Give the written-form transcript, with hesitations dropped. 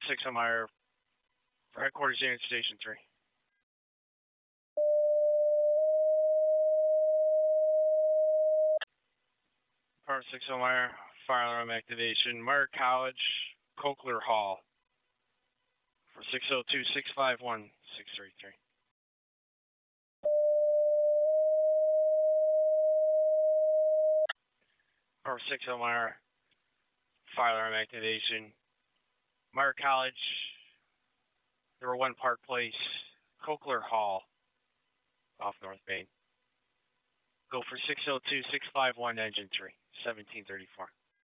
6 on Meyer for headquarters unit station 3. Department 6 on Meyer, fire alarm activation. Meyer College, Cochler Hall for 602-651-633. Department 6 on Meyer, fire alarm activation. Meyer College, number 1 Park Place, Cochler Hall, off North Main. Go for 602-651 engine 3, 1734.